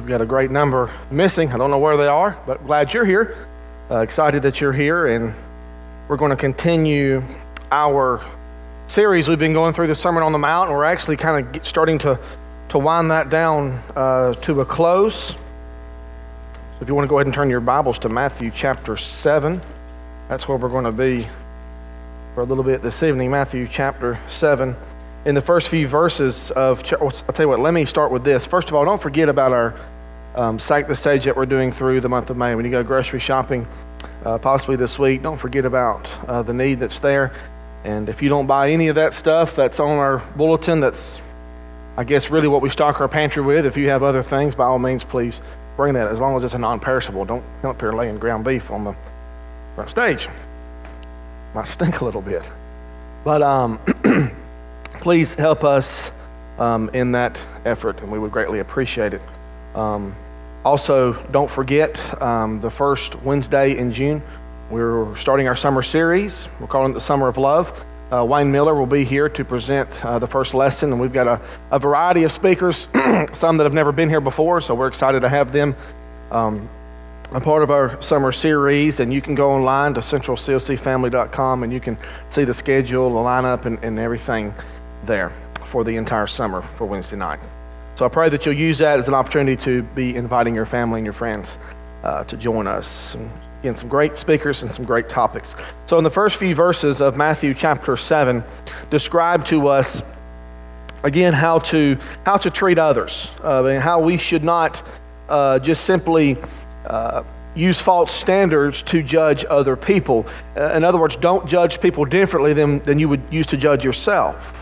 We've got a great number missing. I don't know where they are, but glad you're here. Excited that you're here, and we're going to continue our series. We've been going through the Sermon on the Mount, and we're actually kind of starting to wind that down to a close. So if you want to go ahead and turn your Bibles to Matthew chapter 7, that's where we're going to be for a little bit this evening. Matthew chapter 7. In the first few verses of, I'll tell you what, let me start with this. First of all, don't forget about our Sancta Sage that we're doing through the month of May. When you go grocery shopping, possibly this week, don't forget about the need that's there. And if you don't buy any of that stuff that's on our bulletin, that's, I guess, really what we stock our pantry with. If you have other things, by all means, please bring that, as long as it's a non-perishable. Don't come up here laying ground beef on the front stage. Might stink a little bit. But please help us in that effort, and we would greatly appreciate it. Also, don't forget the first Wednesday in June, we're starting our summer series. We're calling it the Summer of Love. Wayne Miller will be here to present the first lesson, and we've got a variety of speakers, some that have never been here before, so we're excited to have them a part of our summer series. And you can go online to centralclcfamily.com, and you can see the schedule, the lineup, and everything there for the entire summer for Wednesday night. So I pray that you'll use that as an opportunity to be inviting your family and your friends to join us. And again, some great speakers and some great topics. So in the first few verses of Matthew chapter 7, describe to us again how to treat others, and how we should not just simply use false standards to judge other people. In other words, don't judge people differently than you would use to judge yourself.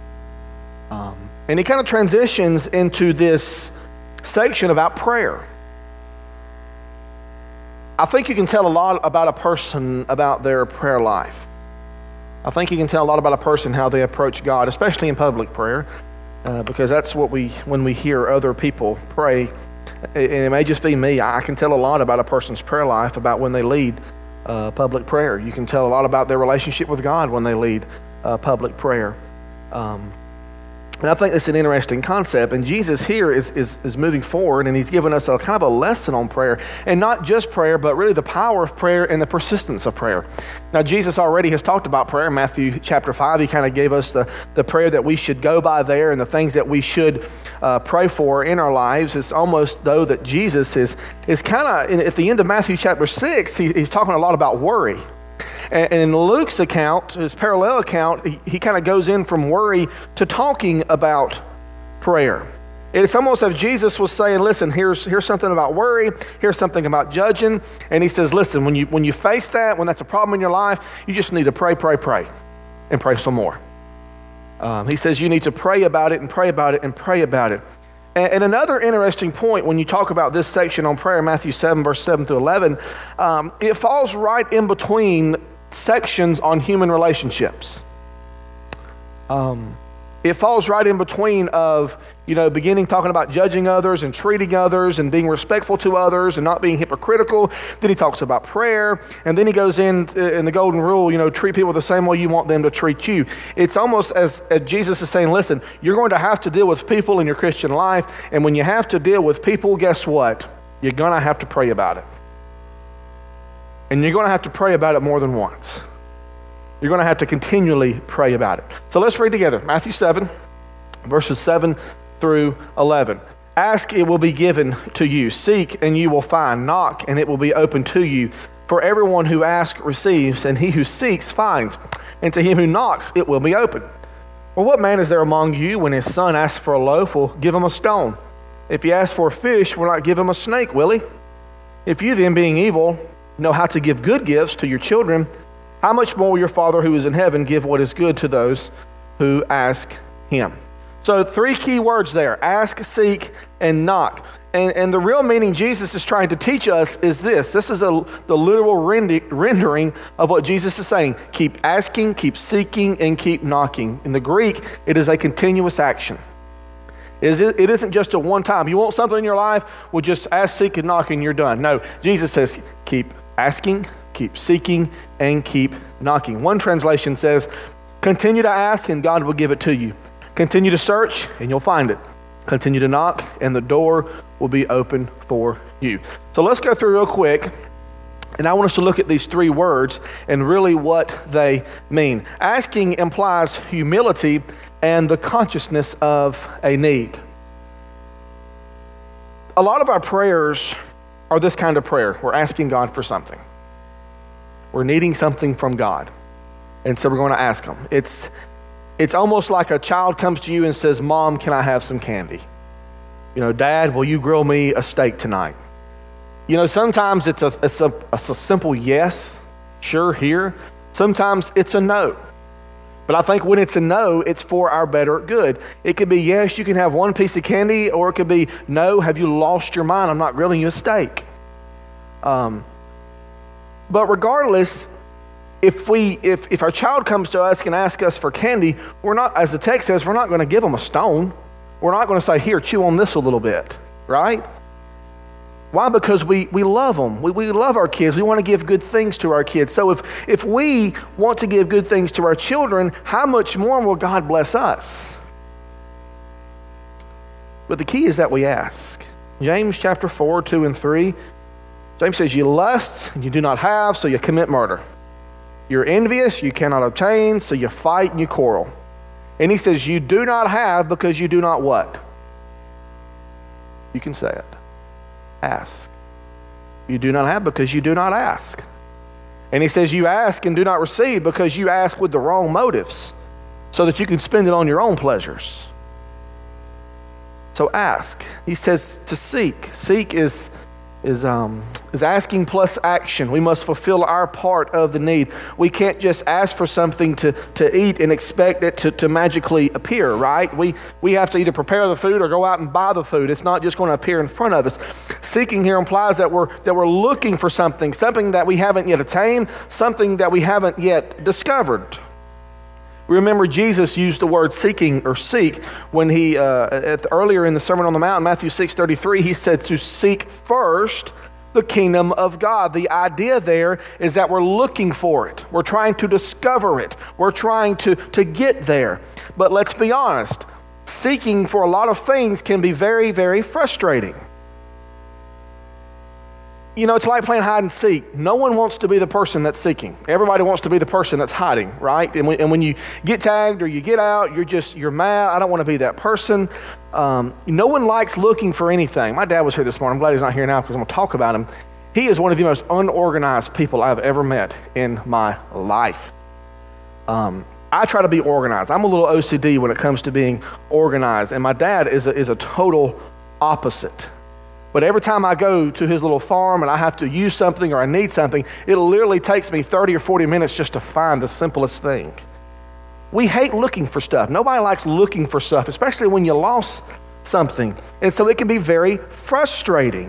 And he kind of transitions into this section about prayer. I think you can tell a lot about a person about their prayer life. I think you can tell a lot about a person how they approach God, especially in public prayer, because that's what when we hear other people pray, and it may just be me, I can tell a lot about a person's prayer life about when they lead public prayer. You can tell a lot about their relationship with God when they lead public prayer. And I think it's an interesting concept, and Jesus here is moving forward, and he's given us a kind of a lesson on prayer, and not just prayer, but really the power of prayer and the persistence of prayer. Now, Jesus already has talked about prayer. In Matthew chapter 5, he kind of gave us the prayer that we should go by there, and the things that we should pray for in our lives. It's almost though that Jesus is kind of, at the end of Matthew chapter 6, he's talking a lot about worry. And in Luke's account, his parallel account, he kind of goes in from worry to talking about prayer. It's almost as if Jesus was saying, listen, here's something about worry, here's something about judging. And he says, listen, when you face that, when that's a problem in your life, you just need to pray, and pray some more. He says you need to pray about it and pray about it and pray about it. And another interesting point when you talk about this section on prayer, Matthew 7, verse 7 through 11, it falls right in between sections on human relationships. It falls right in between of, beginning talking about judging others and treating others and being respectful to others and not being hypocritical. Then he talks about prayer, and then he goes in the golden rule, treat people the same way you want them to treat you. It's almost as Jesus is saying, listen, you're going to have to deal with people in your Christian life, and when you have to deal with people, guess what? You're going to have to pray about it. And you're going to have to pray about it more than once. You're going to have to continually pray about it. So let's read together. Matthew 7, verses 7 through 11. Ask, it will be given to you. Seek, and you will find. Knock, and it will be opened to you. For everyone who asks receives, and he who seeks finds. And to him who knocks, it will be opened. Well, what man is there among you when his son asks for a loaf, will give him a stone? If he asks for a fish, will not give him a snake, will he? If you then, being evil, know how to give good gifts to your children, how much more will your Father who is in heaven give what is good to those who ask him? So 3 key words there: ask, seek, and knock. And the real meaning Jesus is trying to teach us is this. This is the literal rendering of what Jesus is saying. Keep asking, keep seeking, and keep knocking. In the Greek, it is a continuous action. It isn't just a one time. You want something in your life, well, just ask, seek, and knock, and you're done. No, Jesus says keep asking, keep seeking, and keep knocking. One translation says, continue to ask and God will give it to you. Continue to search and you'll find it. Continue to knock, and the door will be open for you. So let's go through real quick, and I want us to look at these three words and really what they mean. Asking implies humility and the consciousness of a need. A lot of our prayers are this kind of prayer. We're asking God for something. We're needing something from God, and so we're going to ask Him. It's almost like a child comes to you and says, Mom, can I have some candy? Dad, will you grill me a steak tonight? Sometimes it's a simple yes, sure, here. Sometimes it's a no. But I think when it's a no, it's for our better good. It could be, yes, you can have one piece of candy, or it could be, no, have you lost your mind? I'm not grilling you a steak. But regardless, if our child comes to us and asks us for candy, we're not, as the text says, we're not going to give them a stone. We're not going to say, here, chew on this a little bit, right? Why? Because we love them. We love our kids. We want to give good things to our kids. So if we want to give good things to our children, how much more will God bless us? But the key is that we ask. James chapter 4, 2 and 3, James says, you lust and you do not have, so you commit murder. You're envious, you cannot obtain, so you fight and you quarrel. And he says, you do not have because you do not what? You can say it. Ask. You do not have because you do not ask. And he says, you ask and do not receive because you ask with the wrong motives, so that you can spend it on your own pleasures. So ask. He says to seek. Seek is asking plus action. We must fulfill our part of the need. We can't just ask for something to eat and expect it to magically appear, right? We have to either prepare the food or go out and buy the food. It's not just going to appear in front of us. Seeking here implies that we're looking for something that we haven't yet attained, something that we haven't yet discovered. Remember, Jesus used the word seeking or seek when he, earlier in the Sermon on the Mount, Matthew 6:33, he said to seek first the kingdom of God. The idea there is that we're looking for it. We're trying to discover it. We're trying to get there. But let's be honest, seeking for a lot of things can be very, very frustrating. It's like playing hide and seek. No one wants to be the person that's seeking. Everybody wants to be the person that's hiding, right? And when you get tagged or you get out, you're mad. I don't want to be that person. No one likes looking for anything. My dad was here this morning. I'm glad he's not here now because I'm going to talk about him. He is one of the most unorganized people I've ever met in my life. I try to be organized. I'm a little OCD when it comes to being organized, and my dad is a total opposite. But every time I go to his little farm and I have to use something or I need something, it literally takes me 30 or 40 minutes just to find the simplest thing. We hate looking for stuff. Nobody likes looking for stuff, especially when you lost something. And so it can be very frustrating.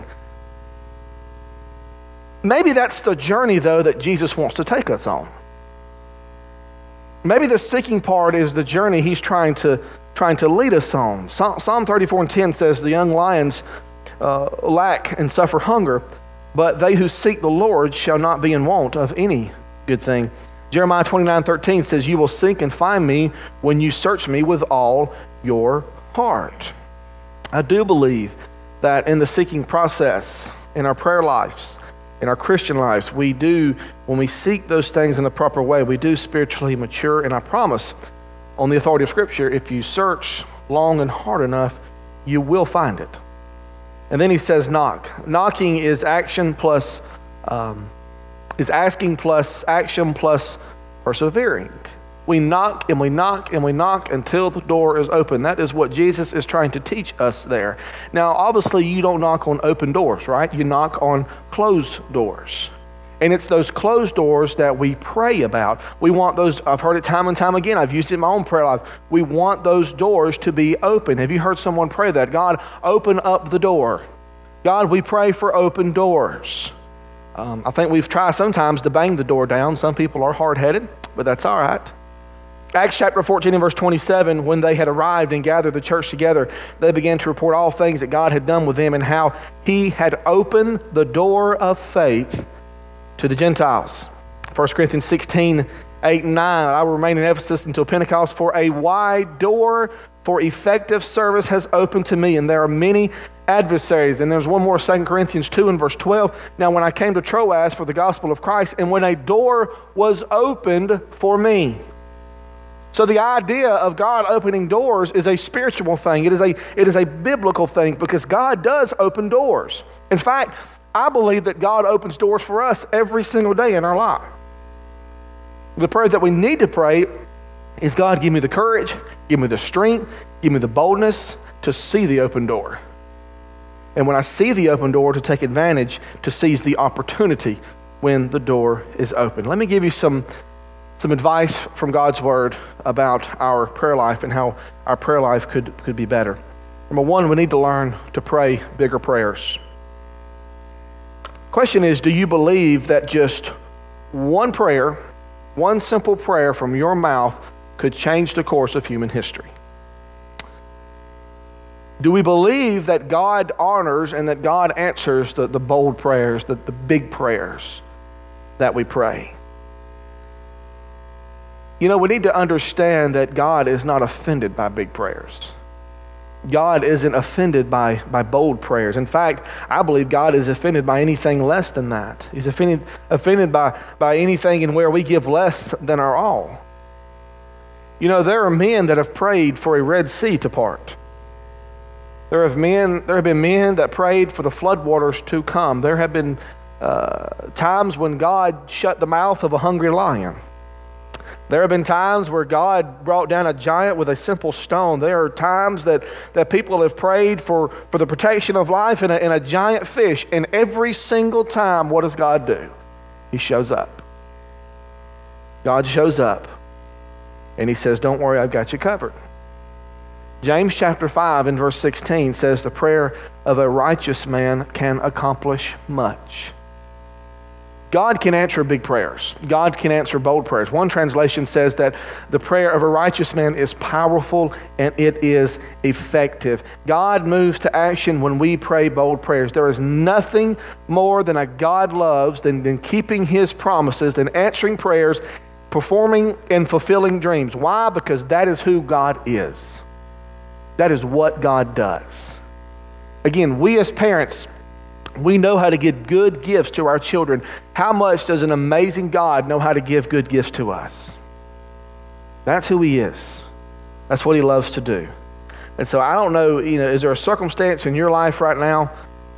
Maybe that's the journey, though, that Jesus wants to take us on. Maybe the seeking part is the journey he's trying to lead us on. Psalm 34:10 says, the young lions lack and suffer hunger, but they who seek the Lord shall not be in want of any good thing. Jeremiah 29:13 says, you will seek and find me when you search me with all your heart. I do believe that in the seeking process, in our prayer lives, in our Christian lives, when we seek those things in the proper way, we do spiritually mature. And I promise, on the authority of Scripture, if you search long and hard enough, you will find it. And then he says knock. Knocking is action plus, is asking plus action plus persevering. We knock and we knock and we knock until the door is open. That is what Jesus is trying to teach us there. Now, obviously, you don't knock on open doors, right? You knock on closed doors. And it's those closed doors that we pray about. We want those, I've heard it time and time again. I've used it in my own prayer life. We want those doors to be open. Have you heard someone pray that? God, open up the door. God, we pray for open doors. I think we've tried sometimes to bang the door down. Some people are hard-headed, but that's all right. Acts chapter 14 and verse 27, when they had arrived and gathered the church together, they began to report all things that God had done with them and how he had opened the door of faith to the Gentiles. 1 Corinthians 16, 8 and 9, I will remain in Ephesus until Pentecost, for a wide door for effective service has opened to me, and there are many adversaries. And there's one more, 2 Corinthians 2 and verse 12. Now when I came to Troas for the gospel of Christ, and when a door was opened for me. So the idea of God opening doors is a spiritual thing. It is a biblical thing, because God does open doors. In fact, I believe that God opens doors for us every single day in our life. The prayer that we need to pray is, God, give me the courage, give me the strength, give me the boldness to see the open door. And when I see the open door, to take advantage, to seize the opportunity when the door is open. Let me give you some advice from God's word about our prayer life and how our prayer life could be better. Number one, we need to learn to pray bigger prayers. Question is, do you believe that just one prayer, one simple prayer from your mouth could change the course of human history? Do we believe that God honors and that God answers the bold prayers, the big prayers that we pray? You know, we need to understand that God is not offended by big prayers. God isn't offended by bold prayers. In fact, I believe God is offended by anything less than that. He's offended by anything in where we give less than our all. You know, there are men that have prayed for a Red Sea to part. There have been men that prayed for the floodwaters to come. There have been times when God shut the mouth of a hungry lion. There have been times where God brought down a giant with a simple stone. There are times that people have prayed for the protection of life in a giant fish. And every single time, what does God do? He shows up. God shows up. And he says, don't worry, I've got you covered. James chapter 5 and verse 16 says, the prayer of a righteous man can accomplish much. God can answer big prayers. God can answer bold prayers. One translation says that the prayer of a righteous man is powerful and it is effective. God moves to action when we pray bold prayers. There is nothing more than a God loves than keeping his promises, than answering prayers, performing and fulfilling dreams. Why? Because that is who God is. That is what God does. Again, we as parents, we know how to give good gifts to our children. How much does an amazing God know how to give good gifts to us? That's who he is. That's what he loves to do. And so I don't know, is there a circumstance in your life right now?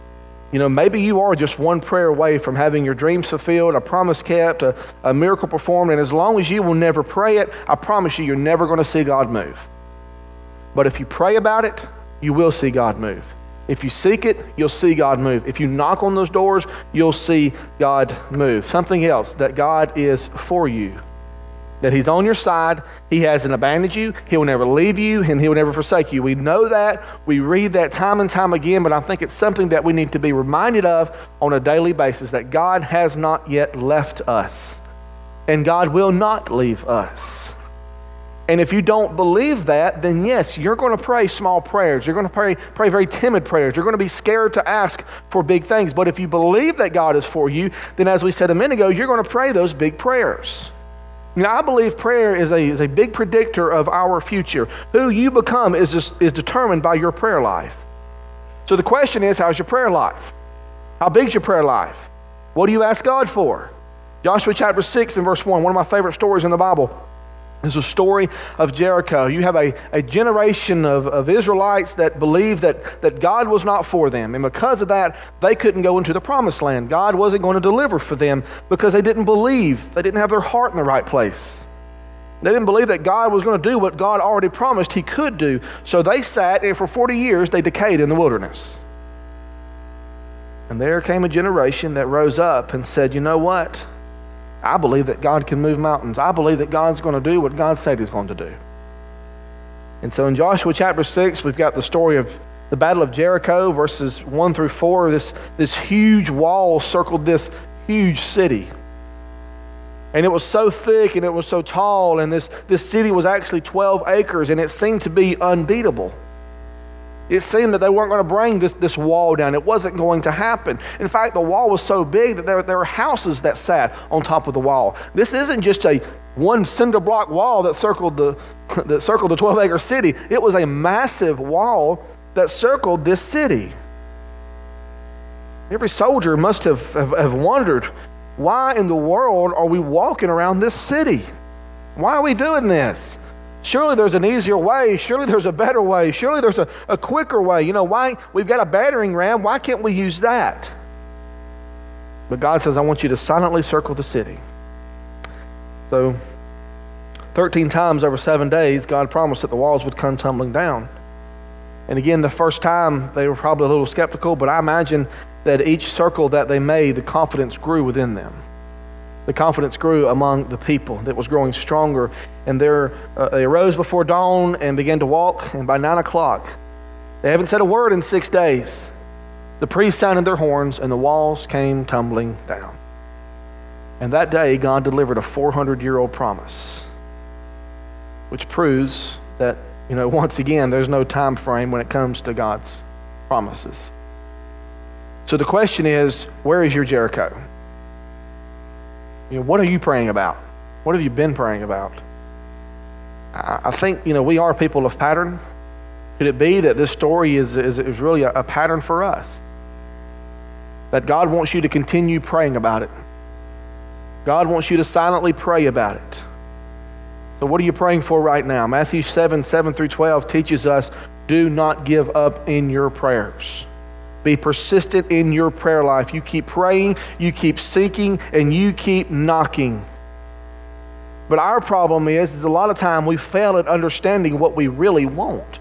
Maybe you are just one prayer away from having your dreams fulfilled, a promise kept, a miracle performed. And as long as you will never pray it, I promise you're never going to see God move. But if you pray about it, you will see God move. If you seek it, you'll see God move. If you knock on those doors, you'll see God move. Something else, that God is for you, that he's on your side. He hasn't abandoned you. He will never leave you, and he will never forsake you. We know that. We read that time and time again, but I think it's something that we need to be reminded of on a daily basis, that God has not yet left us, and God will not leave us. And if you don't believe that, then yes, you're going to pray small prayers. You're going to pray very timid prayers. You're going to be scared to ask for big things. But if you believe that God is for you, then as we said a minute ago, you're going to pray those big prayers. I believe prayer is a big predictor of our future. Who you become is determined by your prayer life. So the question is, how's your prayer life? How big's your prayer life? What do you ask God for? Joshua chapter 6 and verse 1, one of my favorite stories in the Bible. It's a story of Jericho. You have a generation of Israelites that believed that God was not for them. And because of that, they couldn't go into the promised land. God wasn't going to deliver for them because they didn't believe. They didn't have their heart in the right place. They didn't believe that God was going to do what God already promised he could do. So they sat, and for 40 years, they decayed in the wilderness. And there came a generation that rose up and said, you know what? I believe that God can move mountains. I believe that God's going to do what God said he's going to do. And so in Joshua chapter 6, we've got the story of the Battle of Jericho, verses 1 through 4. This huge wall circled this huge city. And it was so thick and it was so tall, and this city was actually 12 acres, and it seemed to be unbeatable. It seemed that they weren't going to bring this wall down. It wasn't going to happen. In fact, the wall was so big that there were houses that sat on top of the wall. This isn't just a one cinder block wall that circled the 12-acre city. It was a massive wall that circled this city. Every soldier must have wondered, why in the world are we walking around this city? Why are we doing this? Surely there's an easier way. Surely there's a better way. Surely there's a quicker way. You know, why? We've got a battering ram. Why can't we use that? But God says, I want you to silently circle the city. So 13 times over 7 days, God promised that the walls would come tumbling down. And again, the first time they were probably a little skeptical, but I imagine that each circle that they made, the confidence grew within them. The confidence grew among the people. That was growing stronger. And they arose before dawn and began to walk. And by 9 o'clock, they haven't said a word in 6 days. The priests sounded their horns and the walls came tumbling down. And that day, God delivered a 400-year-old promise, which proves that, once again, there's no time frame when it comes to God's promises. So the question is, where is your Jericho? What are you praying about? What have you been praying about? I think, we are people of pattern. Could it be that this story is really a pattern for us? That God wants you to continue praying about it. God wants you to silently pray about it. So what are you praying for right now? Matthew 7:7-12 teaches us, do not give up in your prayers. Be persistent in your prayer life. You keep praying, you keep seeking, and you keep knocking. But our problem is a lot of time we fail at understanding what we really want.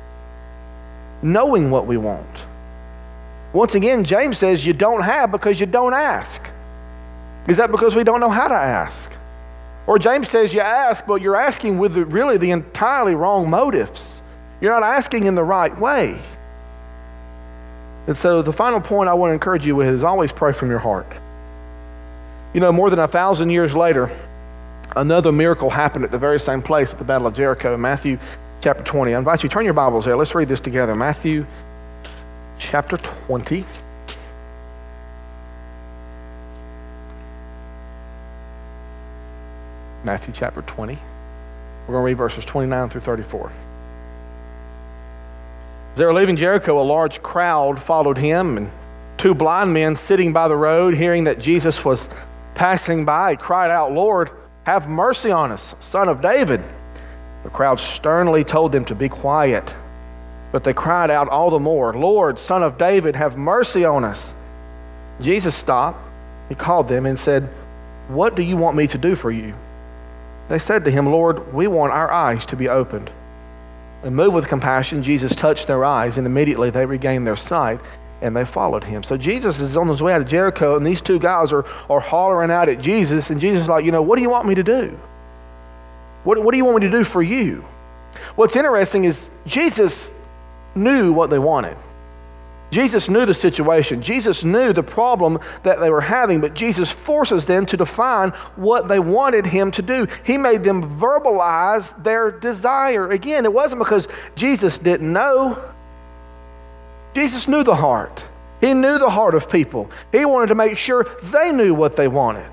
Knowing what we want. Once again, James says you don't have because you don't ask. Is that because we don't know how to ask? Or James says you ask, but you're asking with really the entirely wrong motives. You're not asking in the right way. And so the final point I want to encourage you with is always pray from your heart. More than 1,000 years later, another miracle happened at the very same place at the Battle of Jericho, Matthew chapter 20. I invite you, turn your Bibles there. Let's read this together. Matthew chapter 20. Matthew chapter 20. We're going to read verses 29 through 34. As they were leaving Jericho, a large crowd followed him, and 2 blind men sitting by the road, hearing that Jesus was passing by, cried out, Lord, have mercy on us, Son of David. The crowd sternly told them to be quiet, but they cried out all the more, Lord, Son of David, have mercy on us. Jesus stopped. He called them and said, what do you want me to do for you? They said to him, Lord, we want our eyes to be opened. And moved with compassion, Jesus touched their eyes, and immediately they regained their sight, and they followed him. So Jesus is on his way out of Jericho, and these 2 guys are hollering out at Jesus, and Jesus is like, what do you want me to do? What do you want me to do for you? What's interesting is Jesus knew what they wanted. Jesus knew the situation. Jesus knew the problem that they were having, but Jesus forces them to define what they wanted him to do. He made them verbalize their desire. Again, it wasn't because Jesus didn't know. Jesus knew the heart. He knew the heart of people. He wanted to make sure they knew what they wanted.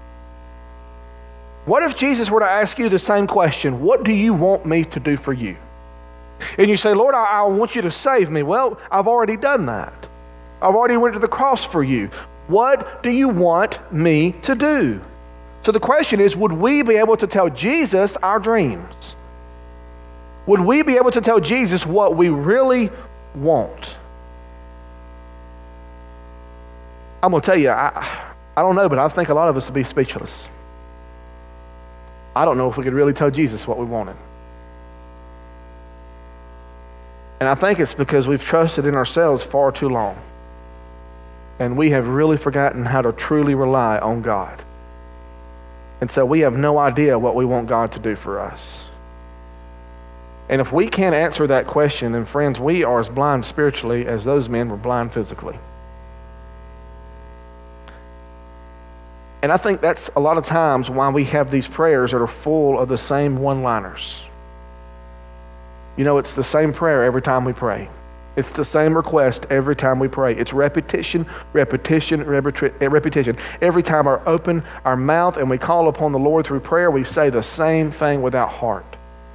What if Jesus were to ask you the same question? What do you want me to do for you? And you say, Lord, I want you to save me. Well, I've already done that. I've already went to the cross for you. What do you want me to do? So the question is, would we be able to tell Jesus our dreams? Would we be able to tell Jesus what we really want? I'm going to tell you, I don't know, but I think a lot of us would be speechless. I don't know if we could really tell Jesus what we wanted. And I think it's because we've trusted in ourselves far too long. And we have really forgotten how to truly rely on God. And so we have no idea what we want God to do for us. And if we can't answer that question, then friends, we are as blind spiritually as those men were blind physically. And I think that's a lot of times why we have these prayers that are full of the same one-liners. It's the same prayer every time we pray. It's the same request every time we pray. It's repetition, repetition, repetition. Every time we open our mouth and we call upon the Lord through prayer, we say the same thing without heart.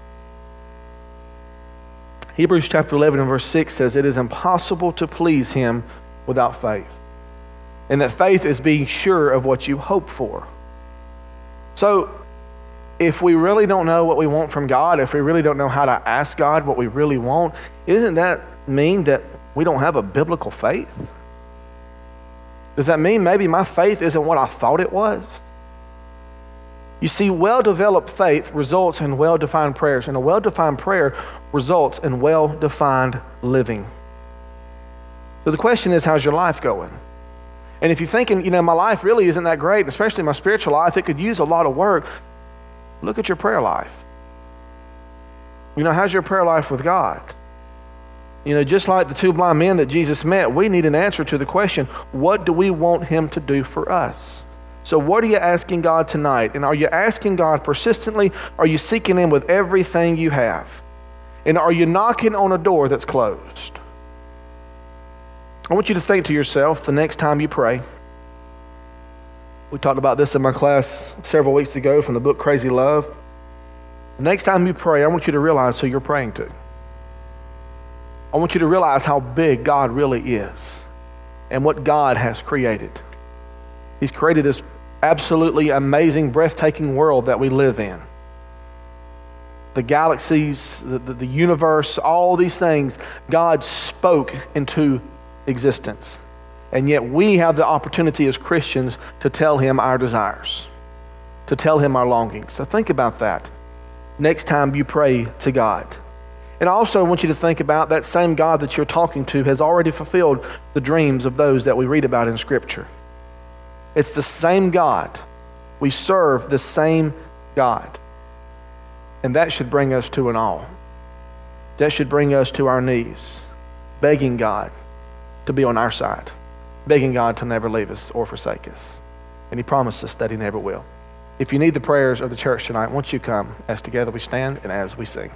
Hebrews chapter 11 and verse 6 says, it is impossible to please him without faith. And that faith is being sure of what you hope for. So, if we really don't know what we want from God, if we really don't know how to ask God what we really want, isn't that mean that we don't have a biblical faith? Does that mean maybe my faith isn't what I thought it was? You see, well-developed faith results in well-defined prayers, and a well-defined prayer results in well-defined living. So the question is, how's your life going? And if you're thinking, my life really isn't that great, especially my spiritual life, it could use a lot of work, look at your prayer life. How's your prayer life with God? Just like the two blind men that Jesus met, we need an answer to the question, what do we want him to do for us? So what are you asking God tonight? And are you asking God persistently? Are you seeking him with everything you have? And are you knocking on a door that's closed? I want you to think to yourself the next time you pray. We talked about this in my class several weeks ago from the book Crazy Love. The next time you pray, I want you to realize who you're praying to. I want you to realize how big God really is and what God has created. He's created this absolutely amazing, breathtaking world that we live in. The galaxies, the universe, all these things, God spoke into existence. And yet we have the opportunity as Christians to tell him our desires, to tell him our longings. So think about that next time you pray to God. And I also want you to think about that same God that you're talking to has already fulfilled the dreams of those that we read about in Scripture. It's the same God. We serve the same God. And that should bring us to an awe. That should bring us to our knees, begging God to be on our side, begging God to never leave us or forsake us. And he promised us that he never will. If you need the prayers of the church tonight, won't you come as together we stand and as we sing.